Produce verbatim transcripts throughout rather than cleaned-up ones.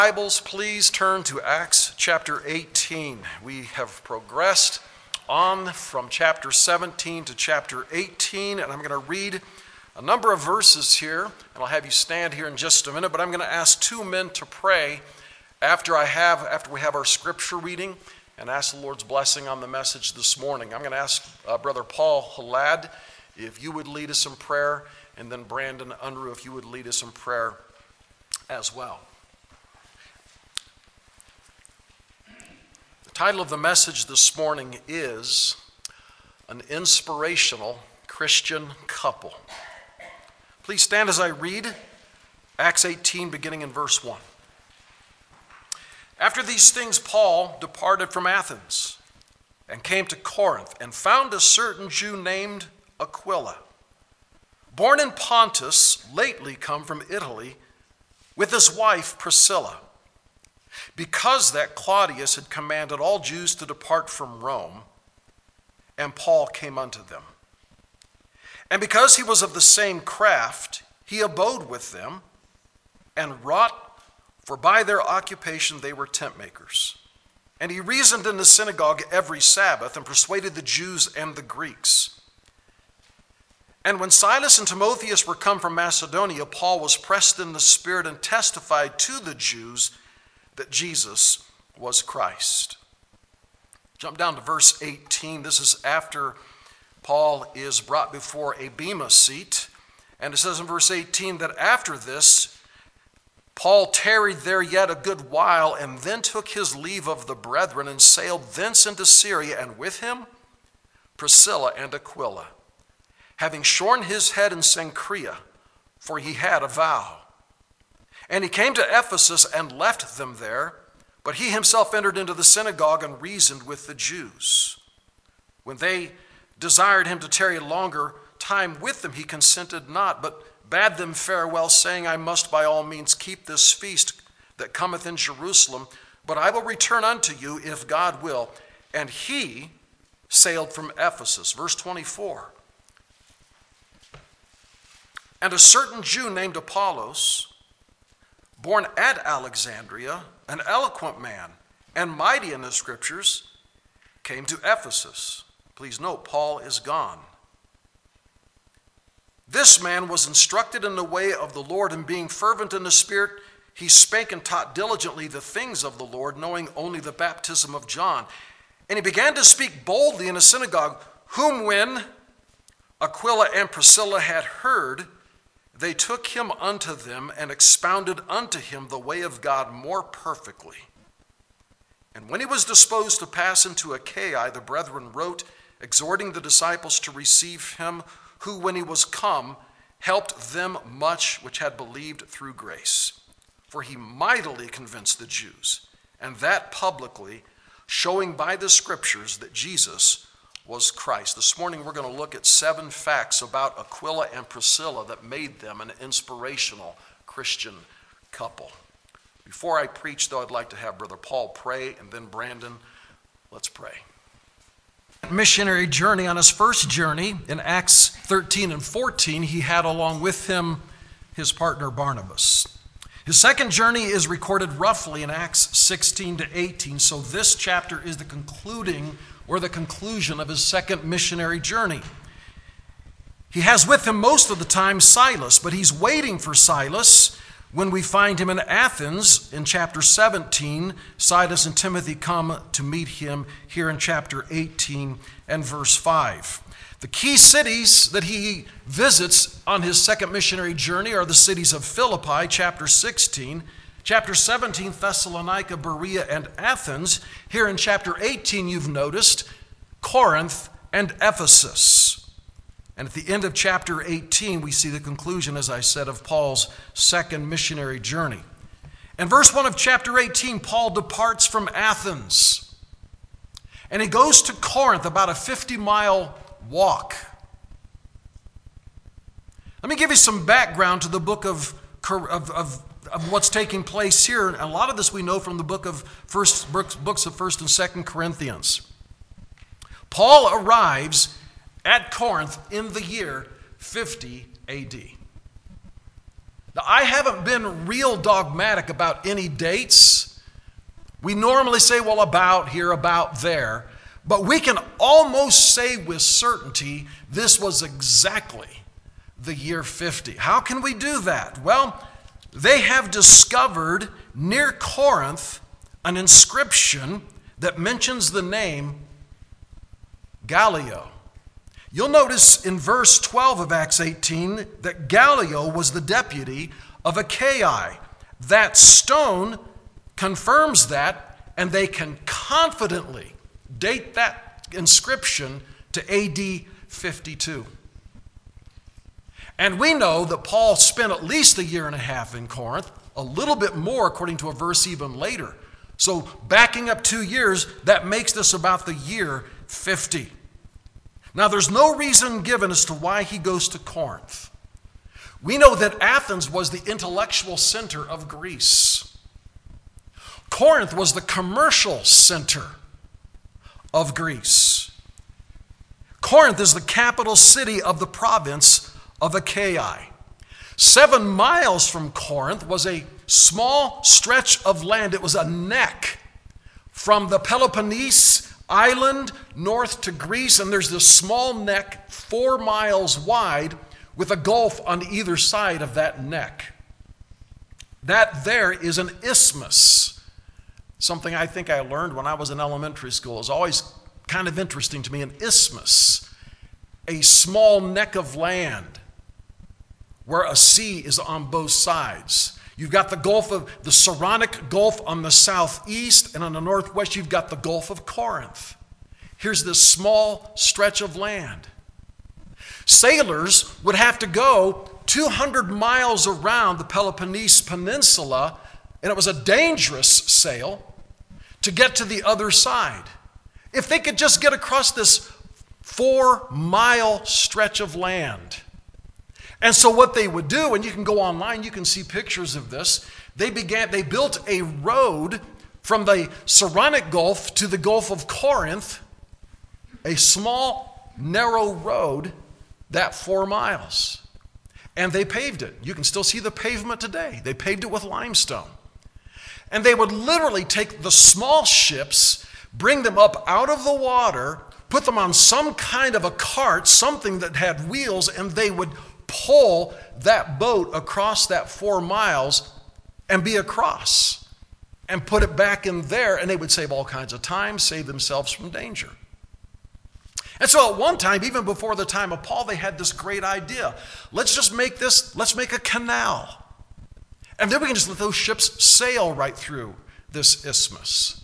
Bibles, please turn to Acts chapter eighteen. We have progressed on from chapter seventeen to chapter eighteen, and I'm going to read a number of verses here, and I'll have you stand here in just a minute, but I'm going to ask two men to pray after I have after we have our scripture reading and ask the Lord's blessing on the message this morning. I'm going to ask uh, Brother Paul Halad if you would lead us in prayer, and then Brandon Unruh if you would lead us in prayer as well. The title of the message this morning is An Inspirational Christian Couple. Please stand as I read Acts eighteen, beginning in verse one. After these things, Paul departed from Athens and came to Corinth and found a certain Jew named Aquila, born in Pontus, lately come from Italy, with his wife Priscilla, because that Claudius had commanded all Jews to depart from Rome, and Paul came unto them. And because he was of the same craft, he abode with them and wrought, for by their occupation they were tent makers. And he reasoned in the synagogue every Sabbath and persuaded the Jews and the Greeks. And when Silas and Timotheus were come from Macedonia, Paul was pressed in the spirit and testified to the Jews that Jesus was Christ. Jump down to verse eighteen. This is after Paul is brought before a bema seat. And it says in verse eighteen that after this, Paul tarried there yet a good while, and then took his leave of the brethren, and sailed thence into Syria, and with him Priscilla and Aquila, having shorn his head in Cenchrea, for he had a vow. And he came to Ephesus and left them there, but he himself entered into the synagogue and reasoned with the Jews. When they desired him to tarry longer time with them, he consented not, but bade them farewell, saying, I must by all means keep this feast that cometh in Jerusalem, but I will return unto you if God will. And he sailed from Ephesus. Verse twenty-four. And a certain Jew named Apollos, born at Alexandria, an eloquent man and mighty in the scriptures, came to Ephesus. Please note, Paul is gone. This man was instructed in the way of the Lord, and being fervent in the Spirit, he spake and taught diligently the things of the Lord, knowing only the baptism of John. And he began to speak boldly in the synagogue, whom when Aquila and Priscilla had heard, they took him unto them and expounded unto him the way of God more perfectly. And when he was disposed to pass into Achaia, the brethren wrote, exhorting the disciples to receive him, who, when he was come, helped them much which had believed through grace. For he mightily convinced the Jews, and that publicly, showing by the scriptures that Jesus was Christ. This morning we're going to look at seven facts about Aquila and Priscilla that made them an inspirational Christian couple. Before I preach, though, I'd like to have Brother Paul pray, and then Brandon. Let's pray. Missionary journey, on his first journey in Acts thirteen and fourteen, he had along with him his partner Barnabas. His second journey is recorded roughly in Acts sixteen to eighteen, so this chapter is the concluding or the conclusion of his second missionary journey. He has with him most of the time Silas, but he's waiting for Silas when we find him in Athens in chapter seventeen. Silas and Timothy come to meet him here in chapter eighteen and verse five. The key cities that he visits on his second missionary journey are the cities of Philippi, chapter sixteen, chapter seventeen, Thessalonica, Berea, and Athens. Here in chapter eighteen, you've noticed Corinth and Ephesus. And at the end of chapter eighteen, we see the conclusion, as I said, of Paul's second missionary journey. In verse one of chapter eighteen, Paul departs from Athens, and he goes to Corinth, about a fifty-mile walk. Let me give you some background to the book of, of, of, of what's taking place here. A lot of this we know from the book of first, books of First and Second Corinthians. Paul arrives at Corinth in the year fifty A D. Now, I haven't been real dogmatic about any dates. We normally say, well, about here, about there. But we can almost say with certainty this was exactly the year fifty. How can we do that? Well, they have discovered near Corinth an inscription that mentions the name Gallio. You'll notice in verse twelve of Acts eighteen that Gallio was the deputy of Achaia. That stone confirms that, and they can confidently date that inscription to A D fifty-two. And we know that Paul spent at least a year and a half in Corinth, a little bit more according to a verse even later. So backing up two years, that makes this about the year fifty. Now there's no reason given as to why he goes to Corinth. We know that Athens was the intellectual center of Greece. Corinth was the commercial center of Greece. Corinth is the capital city of the province of Achaia. Seven miles from Corinth was a small stretch of land. It was a neck from the Peloponnese island north to Greece, and there's this small neck four miles wide with a gulf on either side of that neck. That there is an isthmus. Something I think I learned when I was in elementary school. It's always kind of interesting to me. An isthmus, a small neck of land where a sea is on both sides. You've got the Gulf of the Saronic Gulf on the southeast, and on the northwest you've got the Gulf of Corinth. Here's this small stretch of land. Sailors would have to go two hundred miles around the Peloponnese Peninsula, and it was a dangerous sail to get to the other side. If they could just get across this four-mile stretch of land. And so what they would do, and you can go online, you can see pictures of this, they began, they built a road from the Saronic Gulf to the Gulf of Corinth, a small, narrow road, that four miles. And they paved it. You can still see the pavement today. They paved it with limestone. And they would literally take the small ships, bring them up out of the water, put them on some kind of a cart, something that had wheels, and they would pull that boat across that four miles and be across and put it back in there, and they would save all kinds of time, save themselves from danger. And so at one time, even before the time of Paul, they had this great idea. Let's just make this, let's make a canal. And then we can just let those ships sail right through this isthmus.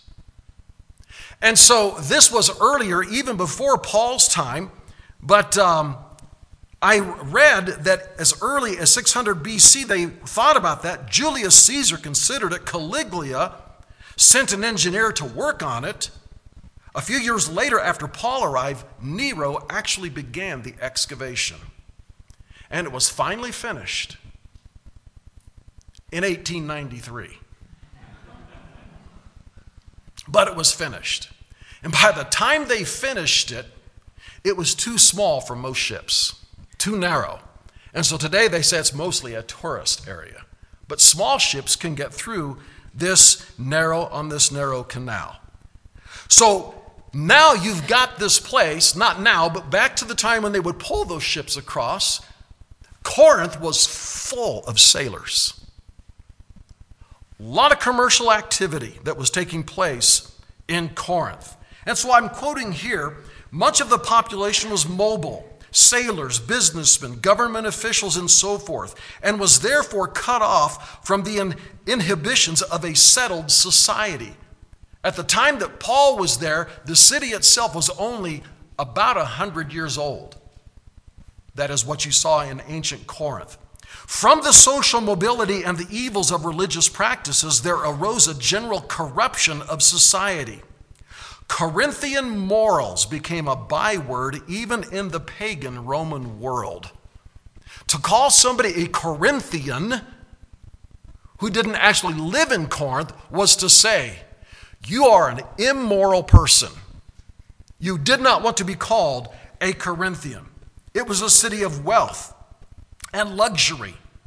And so this was earlier, even before Paul's time, but um, I read that as early as six hundred B C, they thought about that. Julius Caesar considered it. Caligula sent an engineer to work on it. A few years later, after Paul arrived, Nero actually began the excavation. And it was finally finished in eighteen ninety-three. But it was finished. And by the time they finished it, it was too small for most ships. Too narrow. And so today they say it's mostly a tourist area. But small ships can get through this narrow, on this narrow canal. So now you've got this place, not now, but back to the time when they would pull those ships across. Corinth was full of sailors. A lot of commercial activity that was taking place in Corinth. And so I'm quoting here, much of the population was mobile. Sailors, businessmen, government officials, and so forth, and was therefore cut off from the in- inhibitions of a settled society. At the time that Paul was there, the city itself was only about a hundred years old. That is what you saw in ancient Corinth. From the social mobility and the evils of religious practices, there arose a general corruption of society. Corinthian morals became a byword even in the pagan Roman world. To call somebody a Corinthian who didn't actually live in Corinth was to say, you are an immoral person. You did not want to be called a Corinthian. It was a city of wealth and luxury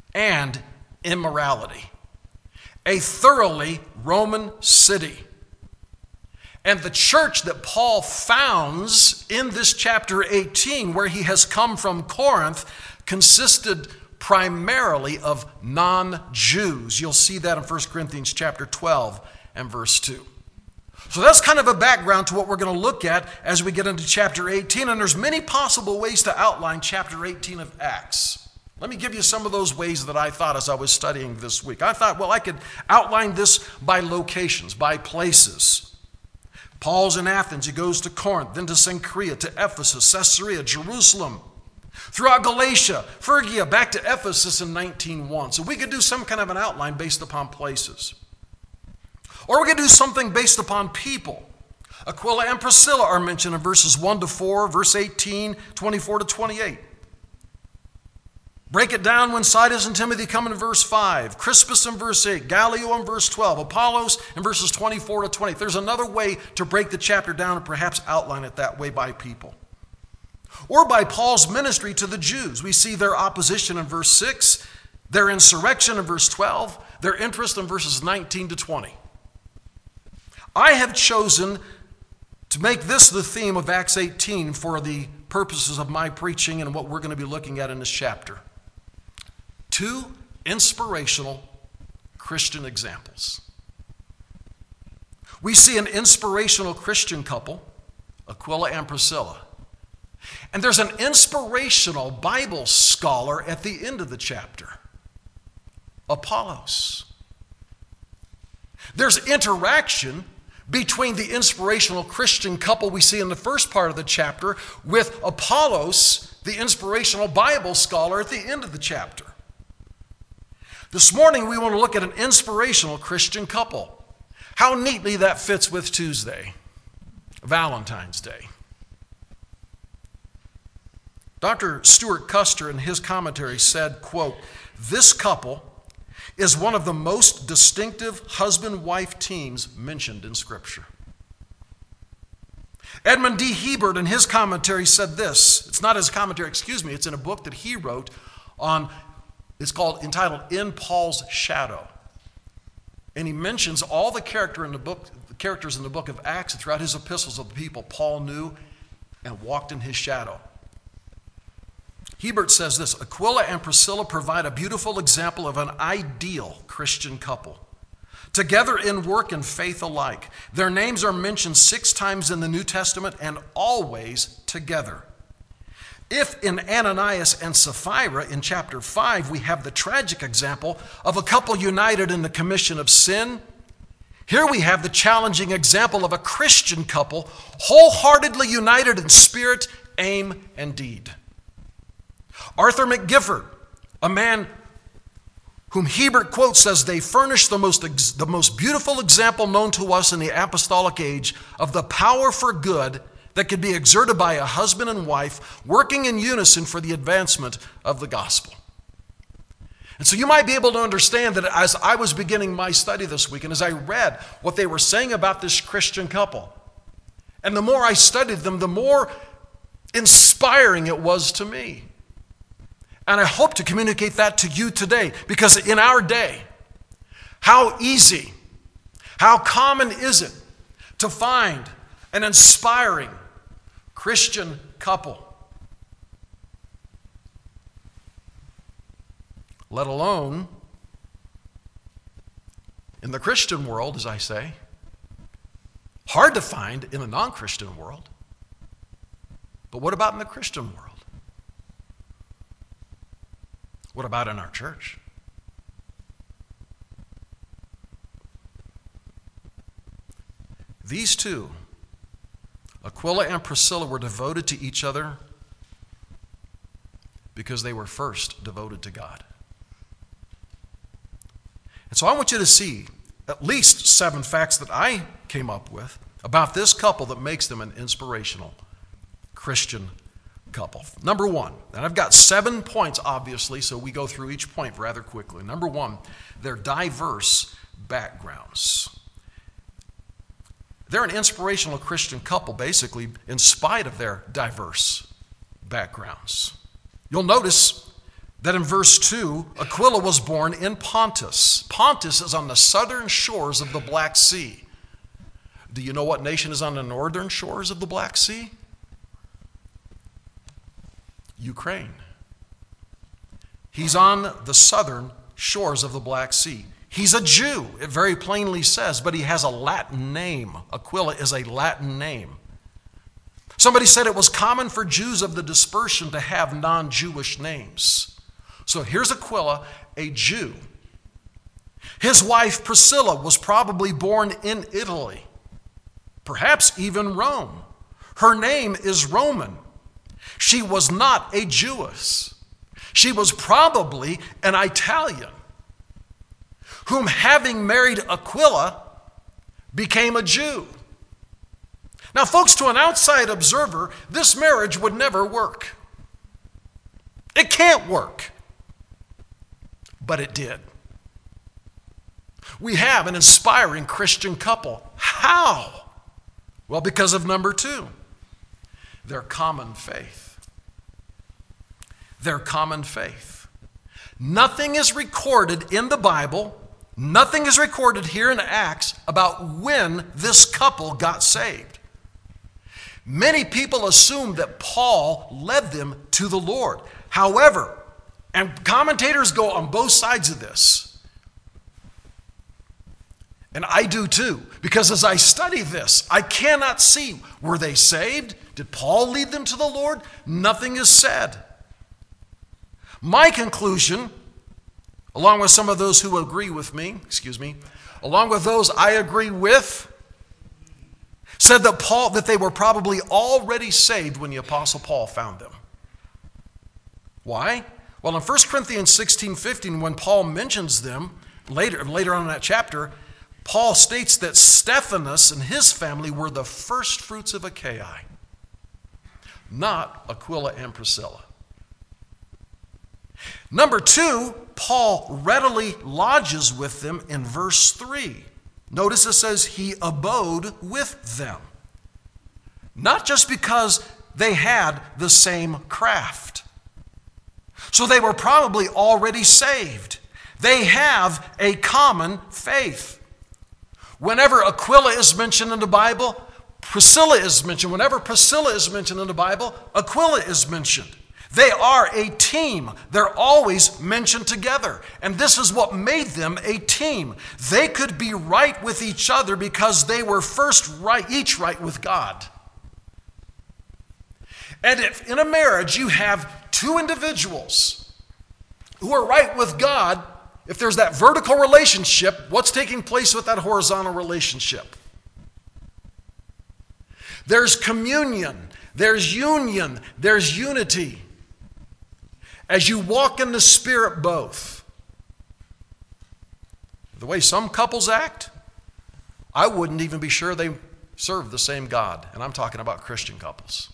and immorality. A thoroughly Roman city. And the church that Paul founds in this chapter eighteen, where he has come from Corinth, consisted primarily of non-Jews. You'll see that in First Corinthians chapter twelve and verse two. So that's kind of a background to what we're going to look at as we get into chapter eighteen. And there's many possible ways to outline chapter eighteen of Acts. Let me give you some of those ways that I thought as I was studying this week. I thought, well, I could outline this by locations, by places. Paul's in Athens. He goes to Corinth, then to Cenchrea, to Ephesus, Caesarea, Jerusalem, throughout Galatia, Phrygia, back to Ephesus in nineteen one. So we could do some kind of an outline based upon places. Or we could do something based upon people. Aquila and Priscilla are mentioned in verses one to four, verse eighteen, twenty-four to twenty-eight. Break it down when Silas and Timothy come in verse five, Crispus in verse eight, Gallio in verse twelve, Apollos in verses twenty-four to twenty. There's another way to break the chapter down and perhaps outline it that way by people. Or by Paul's ministry to the Jews. We see their opposition in verse six, their insurrection in verse twelve, their interest in verses nineteen to twenty. I have chosen to make this the theme of Acts eighteen for the purposes of my preaching and what we're going to be looking at in this chapter. Two inspirational Christian examples. We see an inspirational Christian couple, Aquila and Priscilla. And there's an inspirational Bible scholar at the end of the chapter, Apollos. There's interaction between the inspirational Christian couple we see in the first part of the chapter with Apollos, the inspirational Bible scholar, at the end of the chapter. This morning we want to look at an inspirational Christian couple. How neatly that fits with Tuesday, Valentine's Day. Doctor Stuart Custer in his commentary said, quote, "This couple is one of the most distinctive husband-wife teams mentioned in Scripture." Edmund D. Hebert in his commentary said this. It's not his commentary, excuse me. It's in a book that he wrote on, it's called, entitled In Paul's Shadow. And he mentions all the character in the book, the characters in the book of Acts and throughout his epistles of the people Paul knew and walked in his shadow. Hebert says this, Aquila and Priscilla provide a beautiful example of an ideal Christian couple. Together in work and faith alike. Their names are mentioned six times in the New Testament and always together. If in Ananias and Sapphira in chapter five we have the tragic example of a couple united in the commission of sin, here we have the challenging example of a Christian couple wholeheartedly united in spirit, aim, and deed. Arthur McGifford, a man whom Hebert quotes, says they furnish the most, ex- the most beautiful example known to us in the apostolic age of the power for good that could be exerted by a husband and wife working in unison for the advancement of the gospel. And so you might be able to understand that as I was beginning my study this week and as I read what they were saying about this Christian couple, and the more I studied them, the more inspiring it was to me. And I hope to communicate that to you today, because in our day, how easy, how common is it to find an inspiring Christian couple, let alone in the Christian world, as I say, hard to find in the non-Christian world. But what about in the Christian world? What about in our church? These two, Aquila and Priscilla, were devoted to each other because they were first devoted to God. And so I want you to see at least seven facts that I came up with about this couple that makes them an inspirational Christian couple. Number one, and I've got seven points, obviously, so we go through each point rather quickly. Number one, their diverse backgrounds. They're an inspirational Christian couple, basically, in spite of their diverse backgrounds. You'll notice that in verse two, Aquila was born in Pontus. Pontus is on the southern shores of the Black Sea. Do you know what nation is on the northern shores of the Black Sea? Ukraine. He's on the southern shores of the Black Sea. He's a Jew, it very plainly says, but he has a Latin name. Aquila is a Latin name. Somebody said it was common for Jews of the dispersion to have non-Jewish names. So here's Aquila, a Jew. His wife Priscilla was probably born in Italy, perhaps even Rome. Her name is Roman. She was not a Jewess. She was probably an Italian, whom, having married Aquila, became a Jew. Now, folks, to an outside observer, this marriage would never work. It can't work. But it did. We have an inspiring Christian couple. How? Well, because of number two, their common faith. Their common faith. Nothing is recorded in the Bible, nothing is recorded here in Acts about when this couple got saved. Many people assume that Paul led them to the Lord. However, and commentators go on both sides of this, and I do too, because as I study this, I cannot see, were they saved? Did Paul lead them to the Lord? Nothing is said. My conclusion, along with some of those who agree with me, excuse me, along with those I agree with, said that Paul that they were probably already saved when the Apostle Paul found them. Why? Well, in First Corinthians sixteen fifteen, when Paul mentions them, later, later on in that chapter, Paul states that Stephanas and his family were the first fruits of Achaia, not Aquila and Priscilla. Number two, Paul readily lodges with them in verse three. Notice it says he abode with them. Not just because they had the same craft. So they were probably already saved. They have a common faith. Whenever Aquila is mentioned in the Bible, Priscilla is mentioned. Whenever Priscilla is mentioned in the Bible, Aquila is mentioned. They are a team. They're always mentioned together. And this is what made them a team. They could be right with each other because they were first right, each right with God. And if in a marriage you have two individuals who are right with God, if there's that vertical relationship, what's taking place with that horizontal relationship? There's communion, there's union, there's unity. As you walk in the Spirit both. The way some couples act, I wouldn't even be sure they serve the same God. And I'm talking about Christian couples.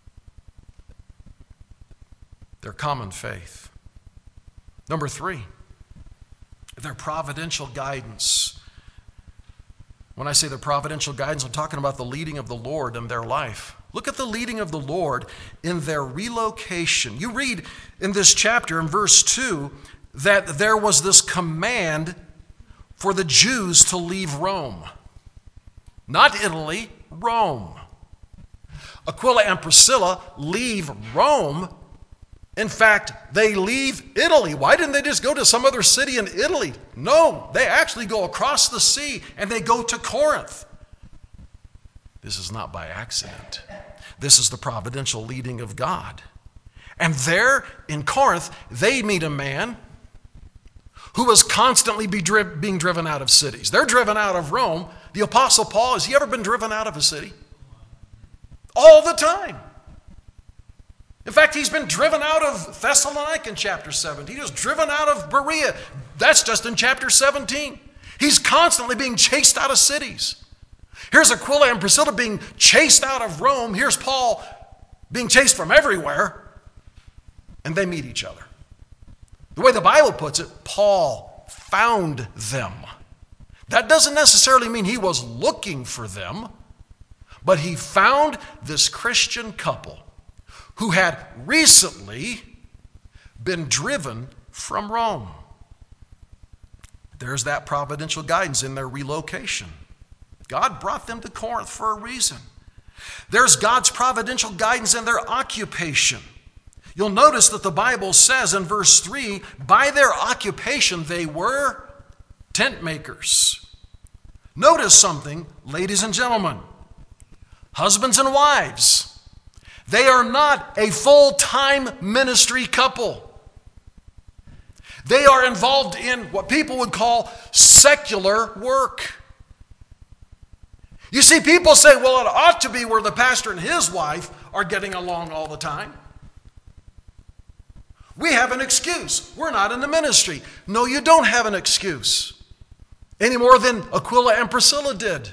Their common faith. Number three, their providential guidance. When I say their providential guidance, I'm talking about the leading of the Lord in their life. Look at the leading of the Lord in their relocation. You read in this chapter in verse two that there was this command for the Jews to leave Rome. Not Italy, Rome. Aquila and Priscilla leave Rome. In fact, they leave Italy. Why didn't they just go to some other city in Italy? No, they actually go across the sea and they go to Corinth. This is not by accident. This is the providential leading of God. And there in Corinth, they meet a man who was constantly be dri- being driven out of cities. They're driven out of Rome. The Apostle Paul, has he ever been driven out of a city? All the time. In fact, he's been driven out of Thessalonica in chapter seventeen. He was driven out of Berea. That's just in chapter seventeen. He's constantly being chased out of cities. Here's Aquila and Priscilla being chased out of Rome. Here's Paul being chased from everywhere. And they meet each other. The way the Bible puts it, Paul found them. That doesn't necessarily mean he was looking for them, but he found this Christian couple who had recently been driven from Rome. There's that providential guidance in their relocation. God brought them to Corinth for a reason. There's God's providential guidance in their occupation. You'll notice that the Bible says in verse three, by their occupation they were tent makers. Notice something, ladies and gentlemen, husbands and wives. They are not a full-time ministry couple. They are involved in what people would call secular work. You see, people say, well, it ought to be where the pastor and his wife are getting along all the time. We have an excuse. We're not in the ministry. No, you don't have an excuse. Any more than Aquila and Priscilla did.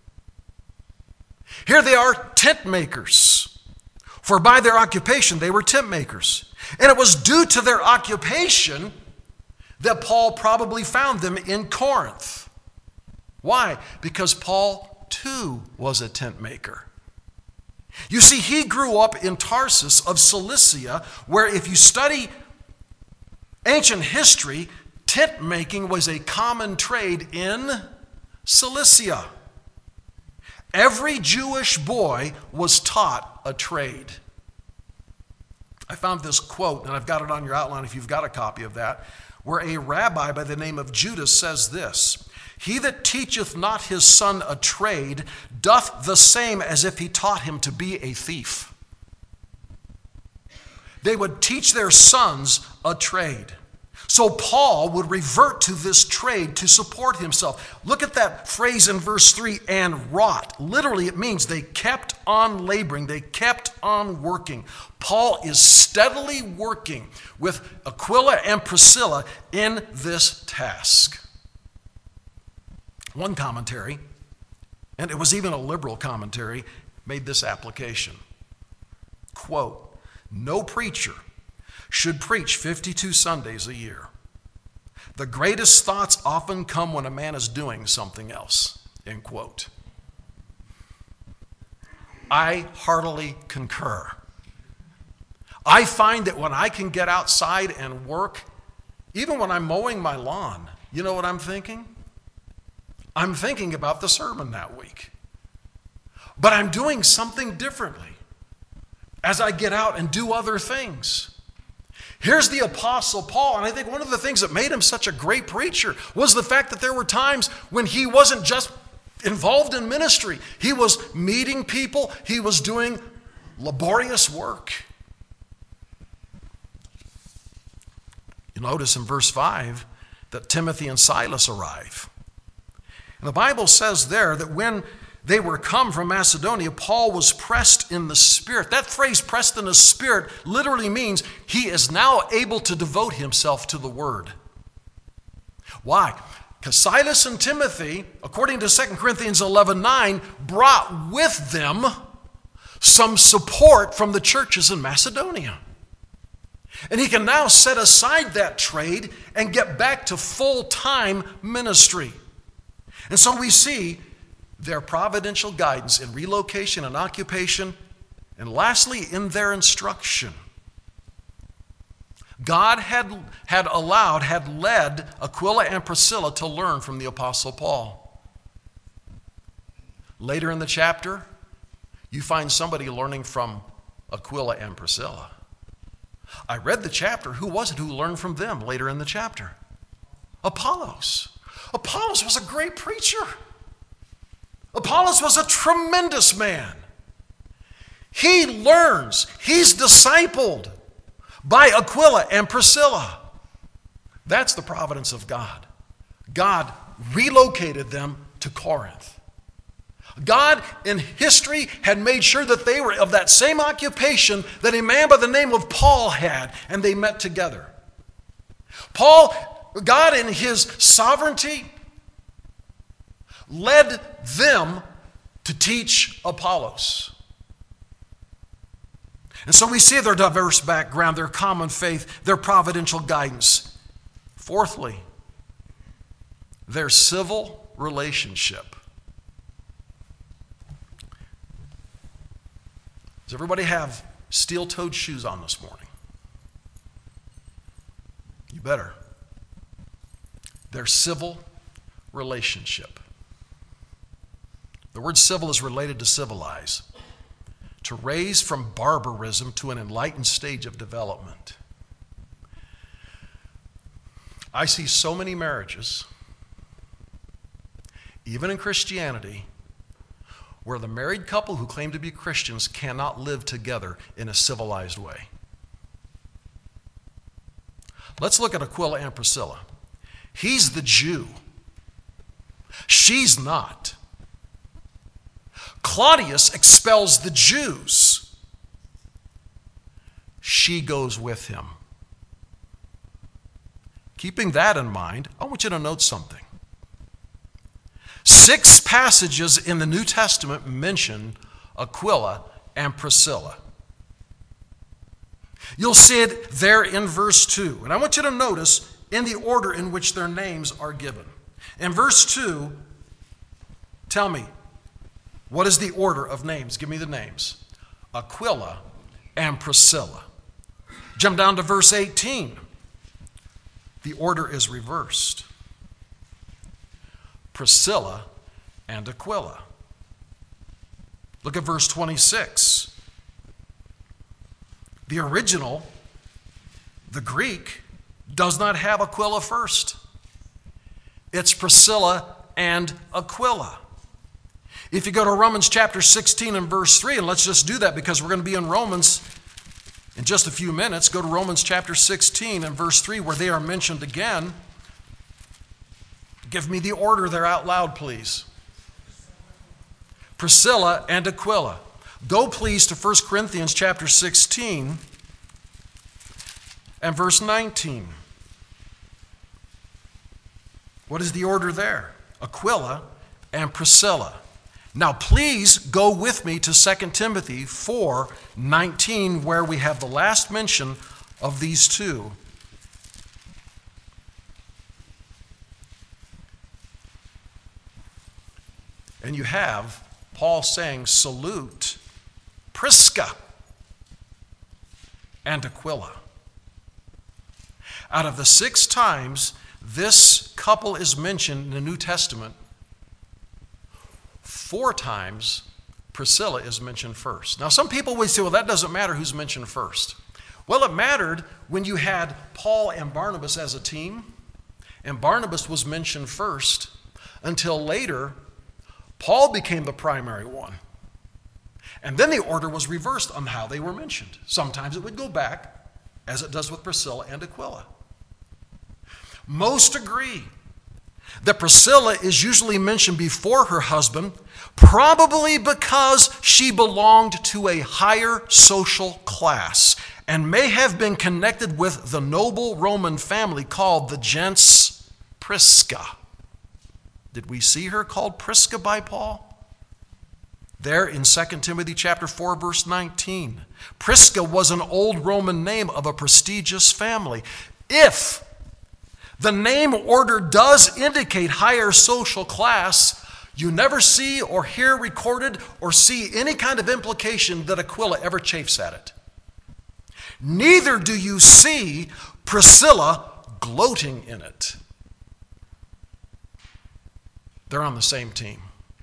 Here they are, tent makers. For by their occupation they were tent makers. And it was due to their occupation that Paul probably found them in Corinth. Why? Because Paul too was a tent maker. You see, he grew up in Tarsus of Cilicia, where if you study ancient history, tent making was a common trade in Cilicia. Every Jewish boy was taught a trade. I found this quote, and I've got it on your outline if you've got a copy of that, where a rabbi by the name of Judas says this: he that teacheth not his son a trade doth the same as if he taught him to be a thief. They would teach their sons a trade. So Paul would revert to this trade to support himself. Look at that phrase in verse three, and wrought. Literally it means they kept on laboring, they kept on working. Paul is steadily working with Aquila and Priscilla in this task. One commentary, and it was even a liberal commentary, made this application. Quote, no preacher should preach fifty-two Sundays a year. The greatest thoughts often come when a man is doing something else. End quote. I heartily concur. I find that when I can get outside and work, even when I'm mowing my lawn, you know what I'm thinking? I'm thinking about the sermon that week. But I'm doing something differently as I get out and do other things. Here's the Apostle Paul, and I think one of the things that made him such a great preacher was the fact that there were times when he wasn't just involved in ministry. He was meeting people. He was doing laborious work. You notice in verse five that Timothy and Silas arrive. And the Bible says there that when they were come from Macedonia, Paul was pressed in the Spirit. That phrase, pressed in the Spirit, literally means he is now able to devote himself to the Word. Why? Because Silas and Timothy, according to Second Corinthians eleven nine, brought with them some support from the churches in Macedonia. And he can now set aside that trade and get back to full-time ministry. And so we see their providential guidance in relocation and occupation, and lastly, in their instruction. God had, had allowed, had led Aquila and Priscilla to learn from the Apostle Paul. Later in the chapter, you find somebody learning from Aquila and Priscilla. I read the chapter. Who was it who learned from them later in the chapter? Apollos. Apollos was a great preacher. Apollos was a tremendous man. He learns, he's discipled by Aquila and Priscilla. That's the providence of God. God relocated them to Corinth. God in history had made sure that they were of that same occupation that a man by the name of Paul had, and they met together. Paul, God in his sovereignty, led them to teach Apollos. And so we see their diverse background, their common faith, their providential guidance. Fourthly, their civil relationship. Does everybody have steel-toed shoes on this morning? You better. Their civil relationship. The word civil is related to civilize, to raise from barbarism to an enlightened stage of development. I see so many marriages, even in Christianity, where the married couple who claim to be Christians cannot live together in a civilized way. Let's look at Aquila and Priscilla. He's the Jew. She's not. Claudius expels the Jews. She goes with him. Keeping that in mind, I want you to note something. Six passages in the New Testament mention Aquila and Priscilla. You'll see it there in verse two. And I want you to notice in the order in which their names are given. In verse two, tell me, what is the order of names? Give me the names. Aquila and Priscilla. Jump down to verse eighteen. The order is reversed. Priscilla and Aquila. Look at verse twenty-six. The original, the Greek, does not have Aquila first. It's Priscilla and Aquila. If you go to Romans chapter sixteen and verse three, and let's just do that because we're going to be in Romans in just a few minutes. Go to Romans chapter sixteen and verse three where they are mentioned again. Give me the order there out loud, please. Priscilla and Aquila. Go please to First Corinthians chapter sixteen and verse nineteen. What is the order there? Aquila and Priscilla. Now please go with me to Second Timothy four nineteen, where we have the last mention of these two. And you have Paul saying, salute Prisca and Aquila. Out of the six times this couple is mentioned in the New Testament, four times Priscilla is mentioned first. Now some people would say, well, that doesn't matter who's mentioned first. Well, it mattered when you had Paul and Barnabas as a team, and Barnabas was mentioned first until later Paul became the primary one. And then the order was reversed on how they were mentioned. Sometimes it would go back, as it does with Priscilla and Aquila. Most agree that Priscilla is usually mentioned before her husband, probably because she belonged to a higher social class and may have been connected with the noble Roman family called the gens Prisca. Did we see her called Prisca by Paul? There in Second Timothy chapter four, verse nineteen. Prisca was an old Roman name of a prestigious family. If the name order does indicate higher social class, you never see or hear recorded or see any kind of implication that Aquila ever chafes at it. Neither do you see Priscilla gloating in it. They're on the same team.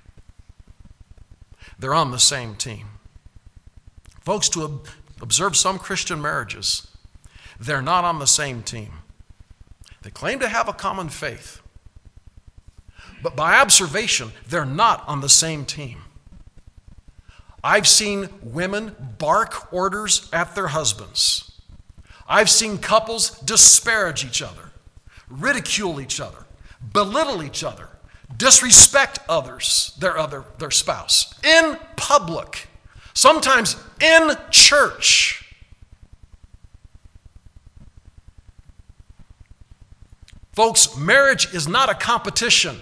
They're on the same team. Folks, to ob- observe some Christian marriages, they're not on the same team. They claim to have a common faith, but by observation, they're not on the same team. I've seen women bark orders at their husbands. I've seen couples disparage each other, ridicule each other, belittle each other, disrespect others, their other, their spouse, in public, sometimes in church. Folks, marriage is not a competition.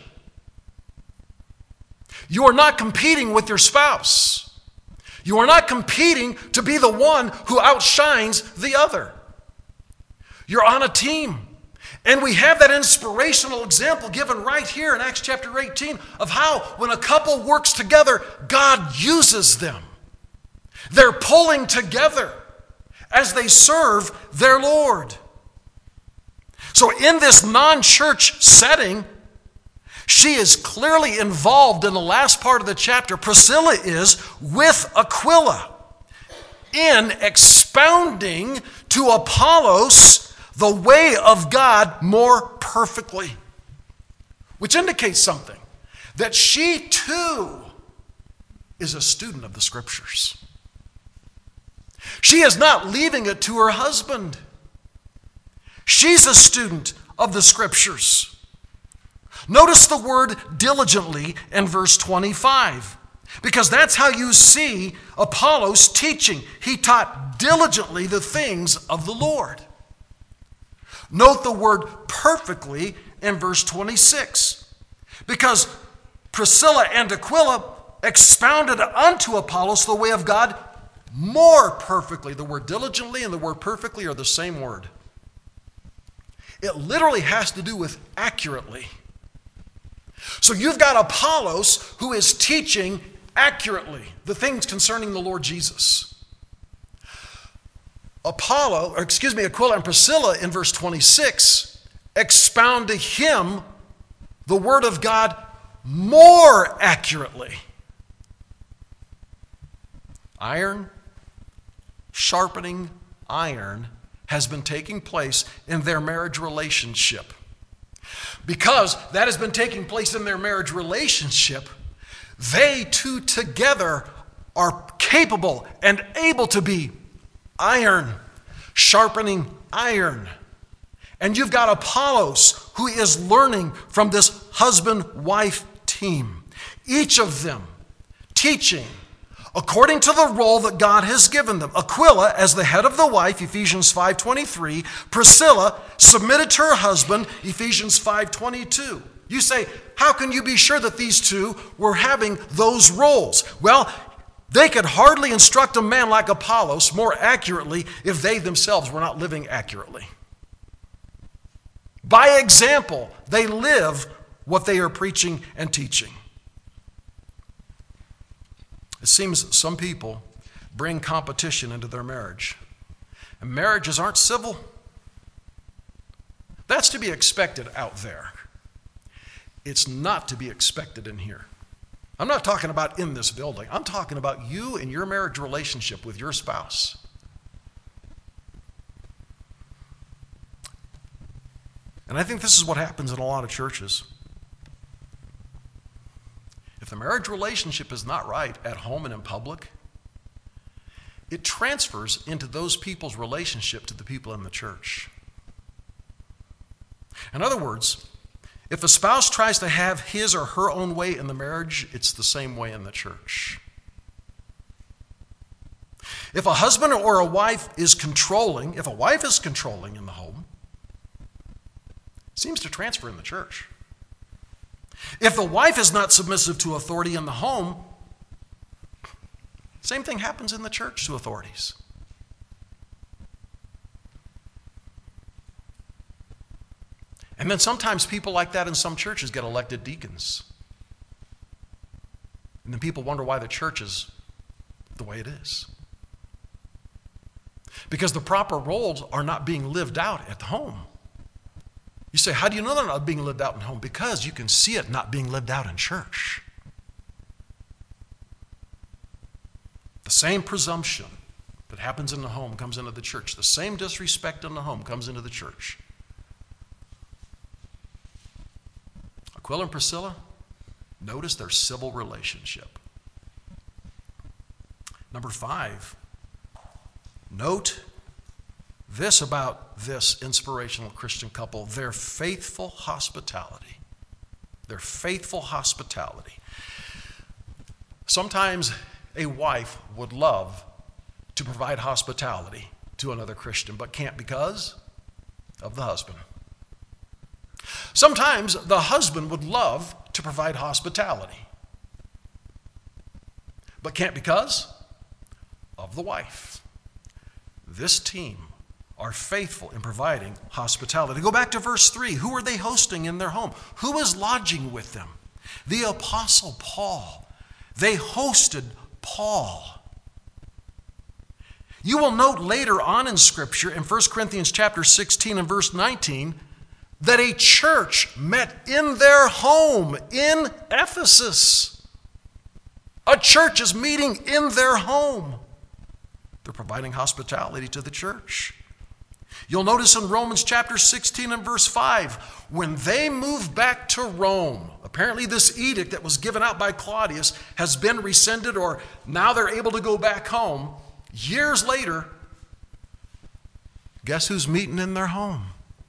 You are not competing with your spouse. You are not competing to be the one who outshines the other. You're on a team. And we have that inspirational example given right here in Acts chapter eighteen of how when a couple works together, God uses them. They're pulling together as they serve their Lord. So in this non-church setting, she is clearly involved in the last part of the chapter. Priscilla is with Aquila in expounding to Apollos the way of God more perfectly, which indicates something, that she too is a student of the Scriptures. She is not leaving it to her husband. She's a student of the Scriptures. Notice the word diligently in verse twenty-five, because that's how you see Apollos teaching. He taught diligently the things of the Lord. Note the word perfectly in verse twenty-six, because Priscilla and Aquila expounded unto Apollos the way of God more perfectly. The word diligently and the word perfectly are the same word. It literally has to do with accurately. So you've got Apollos who is teaching accurately the things concerning the Lord Jesus. Apollo, or excuse me, Aquila and Priscilla in verse twenty-six expound to him the word of God more accurately. Iron sharpening iron has been taking place in their marriage relationship. Because that has been taking place in their marriage relationship, they two together are capable and able to be iron sharpening iron. And you've got Apollos who is learning from this husband-wife team. Each of them teaching according to the role that God has given them. Aquila as the head of the wife, Ephesians five twenty-three. Priscilla submitted to her husband, Ephesians five twenty-two. You say, how can you be sure that these two were having those roles? Well, they could hardly instruct a man like Apollos more accurately if they themselves were not living accurately. By example, they live what they are preaching and teaching. It seems some people bring competition into their marriage. And marriages aren't civil. That's to be expected out there. It's not to be expected in here. I'm not talking about in this building. I'm talking about you and your marriage relationship with your spouse. And I think this is what happens in a lot of churches. If the marriage relationship is not right at home and in public, it transfers into those people's relationship to the people in the church. In other words, if a spouse tries to have his or her own way in the marriage, it's the same way in the church. If a husband or a wife is controlling, if a wife is controlling in the home, it seems to transfer in the church. If the wife is not submissive to authority in the home, same thing happens in the church to authorities. And then sometimes people like that in some churches get elected deacons. And then people wonder why the church is the way it is. Because the proper roles are not being lived out at the home. You say, how do you know they're not being lived out in home? Because you can see it not being lived out in church. The same presumption that happens in the home comes into the church. The same disrespect in the home comes into the church. Aquila and Priscilla, notice their civil relationship. Number five, note this about this inspirational Christian couple, their faithful hospitality. Their faithful hospitality. Sometimes a wife would love to provide hospitality to another Christian, but can't because of the husband. Sometimes the husband would love to provide hospitality, but can't because of the wife. This team are faithful in providing hospitality. Go back to verse three. Who are they hosting in their home? Who is lodging with them? The Apostle Paul. They hosted Paul. You will note later on in Scripture, in First Corinthians chapter sixteen and verse nineteen, that a church met in their home in Ephesus. A church is meeting in their home. They're providing hospitality to the church. You'll notice in Romans chapter sixteen and verse five, when they moved back to Rome, apparently this edict that was given out by Claudius has been rescinded, or now they're able to go back home. Years later, guess who's meeting in their home?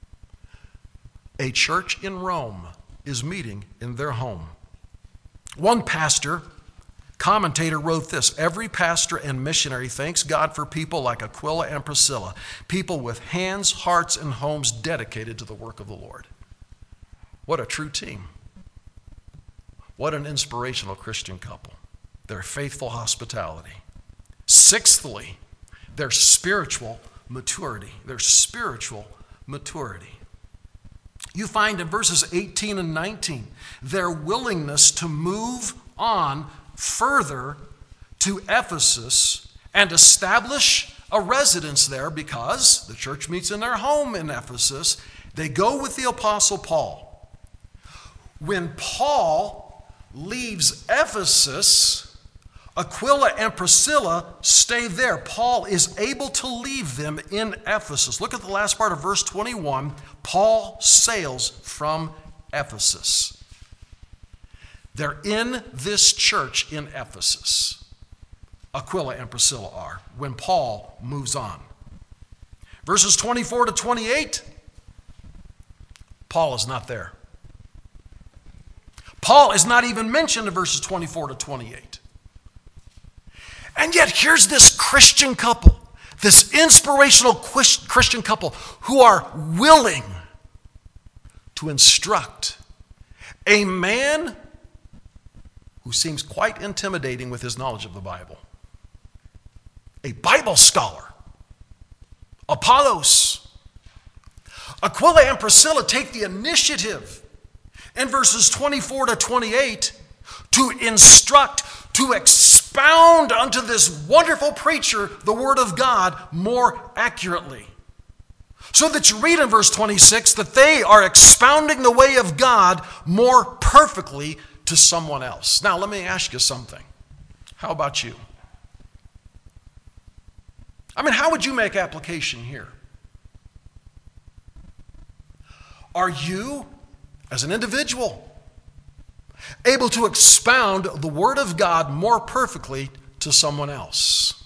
A church in Rome is meeting in their home. One pastor, commentator wrote this: every pastor and missionary thanks God for people like Aquila and Priscilla, people with hands, hearts, and homes dedicated to the work of the Lord. What a true team. What an inspirational Christian couple. Their faithful hospitality. Sixthly, their spiritual maturity. Their spiritual maturity. You find in verses eighteen and nineteen their willingness to move on further to Ephesus and establish a residence there, because the church meets in their home in Ephesus. They go with the Apostle Paul. When Paul leaves Ephesus, Aquila and Priscilla stay there. Paul is able to leave them in Ephesus. Look at the last part of verse twenty-one. Paul sails from Ephesus. They're in this church in Ephesus. Aquila and Priscilla are, when Paul moves on. Verses twenty-four to twenty-eight, Paul is not there. Paul is not even mentioned in verses twenty-four to twenty-eight. And yet here's this Christian couple, this inspirational Christian couple who are willing to instruct a man who seems quite intimidating with his knowledge of the Bible. A Bible scholar, Apollos. Aquila and Priscilla take the initiative in verses twenty-four to twenty-eight to instruct, to expound unto this wonderful preacher the Word of God more accurately. So that you read in verse twenty-six that they are expounding the way of God more perfectly to someone else. Now, let me ask you something. How about you? I mean, how would you make application here? Are you, as an individual, able to expound the Word of God more perfectly to someone else?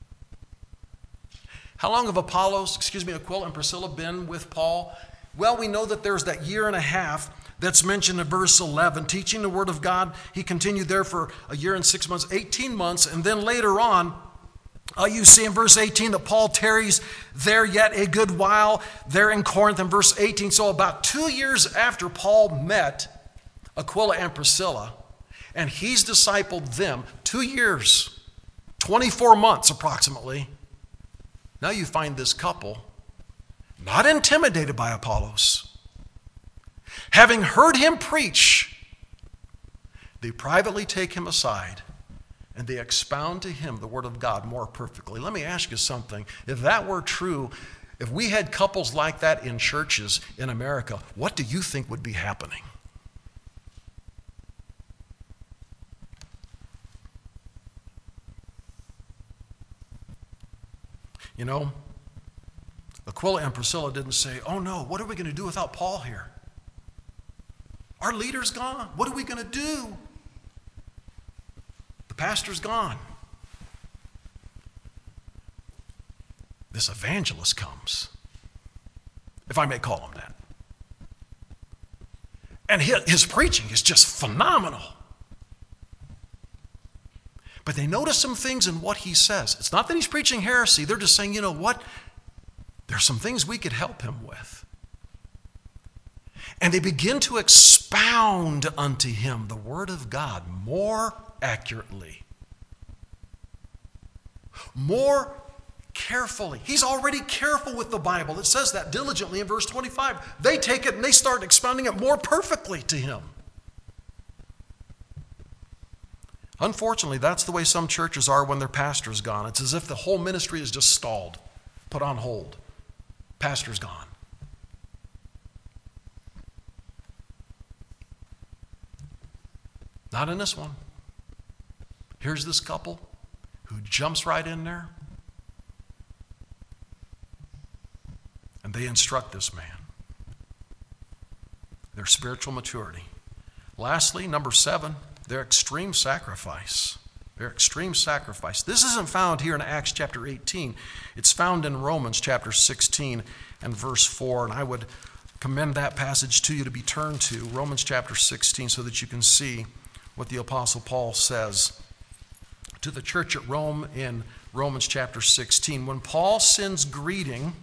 How long have Apollos, excuse me, Aquila and Priscilla been with Paul? Well, we know that there's that year and a half that's mentioned in verse eleven, teaching the Word of God. He continued there for a year and six months, eighteen months, and then later on, uh, you see in verse eighteen that Paul tarries there yet a good while, there in Corinth in verse eighteen. So about two years after Paul met Aquila and Priscilla, and he's discipled them, two years, twenty-four months approximately, now you find this couple not intimidated by Apollos. Having heard him preach, they privately take him aside and they expound to him the Word of God more perfectly. Let me ask you something. If that were true, if we had couples like that in churches in America, what do you think would be happening? You know, Aquila and Priscilla didn't say, oh no, what are we going to do without Paul here? Our leader's gone. What are we going to do? The pastor's gone. This evangelist comes, if I may call him that. And his, his preaching is just phenomenal. But they notice some things in what he says. It's not that he's preaching heresy. They're just saying, you know what? There's some things we could help him with. And they begin to expound unto him the Word of God more accurately, more carefully. He's already careful with the Bible. It says that diligently in verse twenty-five. They take it and they start expounding it more perfectly to him. Unfortunately, that's the way some churches are when their pastor's gone. It's as if the whole ministry is just stalled, put on hold. Pastor's gone. Not in this one. Here's this couple who jumps right in there, and they instruct this man. Their spiritual maturity. Lastly, number seven, their extreme sacrifice. Their extreme sacrifice. This isn't found here in Acts chapter eighteen. It's found in Romans chapter sixteen and verse four. And I would commend that passage to you to be turned to, Romans chapter sixteen, so that you can see what the Apostle Paul says to the church at Rome in Romans chapter sixteen. When Paul sends greeting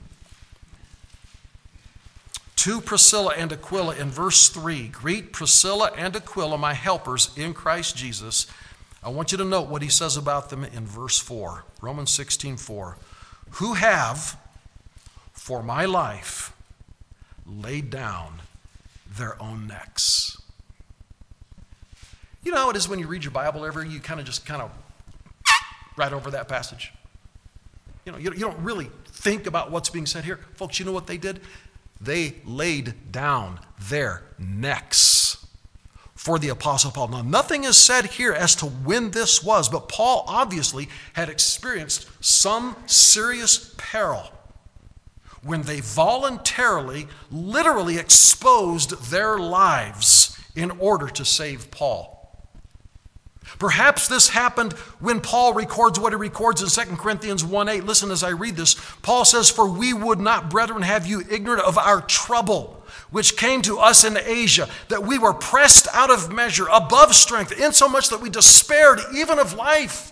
to Priscilla and Aquila in verse three, greet Priscilla and Aquila, my helpers in Christ Jesus. I want you to note what he says about them in verse four, Romans sixteen four, who have, for my life, laid down their own necks. You know how it is when you read your Bible every year, you kind of just kind of right over that passage. You know, you, you don't really think about what's being said here. Folks, you know what they did? They laid down their necks for the Apostle Paul. Now, nothing is said here as to when this was, but Paul obviously had experienced some serious peril when they voluntarily, literally exposed their lives in order to save Paul. Perhaps this happened when Paul records what he records in Second Corinthians one eight. Listen as I read this. Paul says, for we would not, brethren, have you ignorant of our trouble, which came to us in Asia, that we were pressed out of measure, above strength, insomuch that we despaired even of life.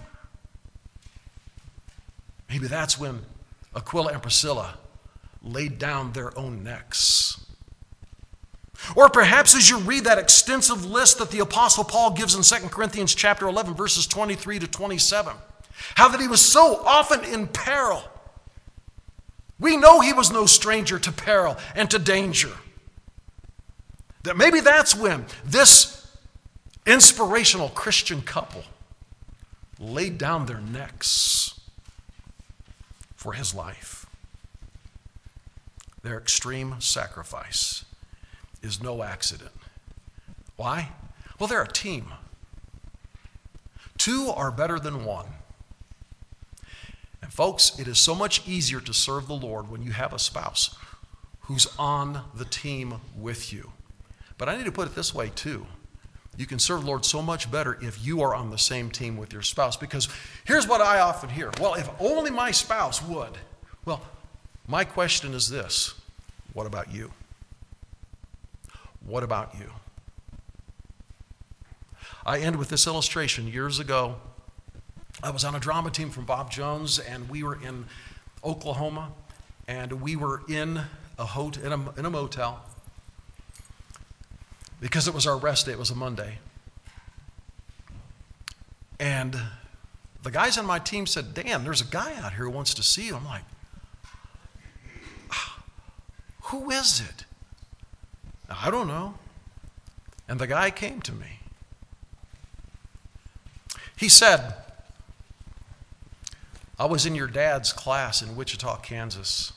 Maybe that's when Aquila and Priscilla laid down their own necks. Or perhaps as you read that extensive list that the Apostle Paul gives in Second Corinthians chapter eleven, verses twenty-three to twenty-seven, how that he was so often in peril. We know he was no stranger to peril and to danger. That maybe that's when this inspirational Christian couple laid down their necks for his life. Their extreme sacrifice is no accident. Why? Well, they're a team. Two are better than one. And folks, it is so much easier to serve the Lord when you have a spouse who's on the team with you. But I need to put it this way too. You can serve the Lord so much better if you are on the same team with your spouse. Because here's what I often hear. Well, if only my spouse would. Well, my question is this. What about you? What about you? I end with this illustration. Years ago, I was on a drama team from Bob Jones, and we were in Oklahoma, and we were in a, hot- in a, in a motel because it was our rest day. It was a Monday. And the guys on my team said, Dan, there's a guy out here who wants to see you. I'm like, who is it? I don't know. And the guy came to me. He said, I was in your dad's class in Wichita, Kansas,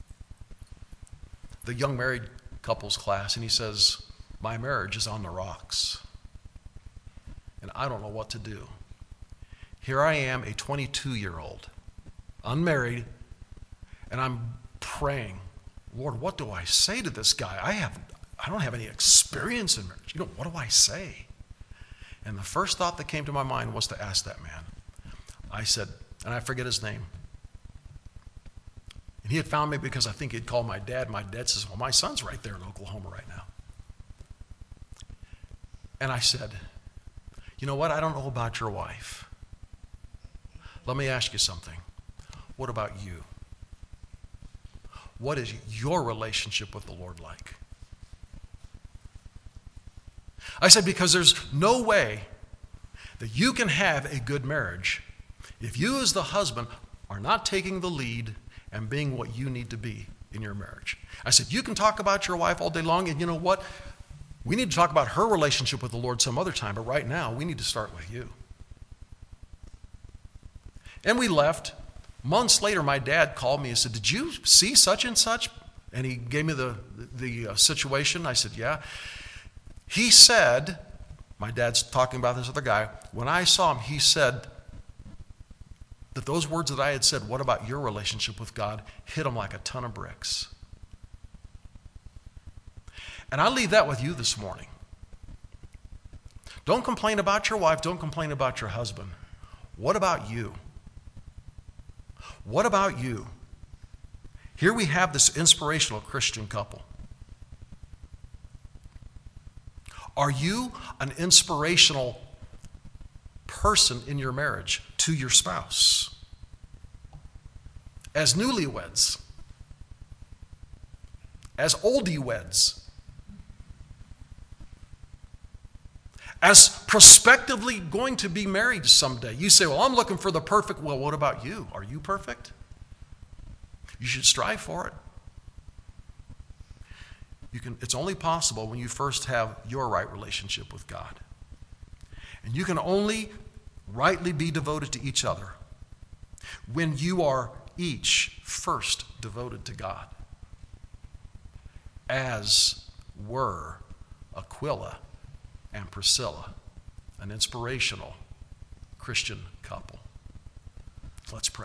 the young married couples class, and he says, my marriage is on the rocks, and I don't know what to do. Here I am, a twenty-two-year-old, unmarried, and I'm praying, Lord, what do I say to this guy? I have I don't have any experience in marriage. You know, what do I say? And the first thought that came to my mind was to ask that man. I said, and I forget his name. And he had found me because I think he'd called my dad. My dad says, well, my son's right there in Oklahoma right now. And I said, you know what? I don't know about your wife. Let me ask you something. What about you? What is your relationship with the Lord like? I said, because there's no way that you can have a good marriage if you as the husband are not taking the lead and being what you need to be in your marriage. I said, you can talk about your wife all day long, and you know what? We need to talk about her relationship with the Lord some other time, but right now we need to start with you. And we left. Months later, my dad called me and said, did you see such and such? And he gave me the, the uh, situation. I said, yeah. He said My dad's talking about this other guy. When I saw him, he said that those words that I had said, what about your relationship with God, hit him like a ton of bricks. And I leave that with you this morning. Don't complain about your wife. Don't complain about your husband. What about you? What about you? Here we have this inspirational Christian couple. Are you an inspirational person in your marriage to your spouse? As newlyweds? As oldie-weds? As prospectively going to be married someday? You say, well, I'm looking for the perfect. Well, what about you? Are you perfect? You should strive for it. You can, it's only possible when you first have your right relationship with God. And you can only rightly be devoted to each other when you are each first devoted to God, as were Aquila and Priscilla, an inspirational Christian couple. Let's pray.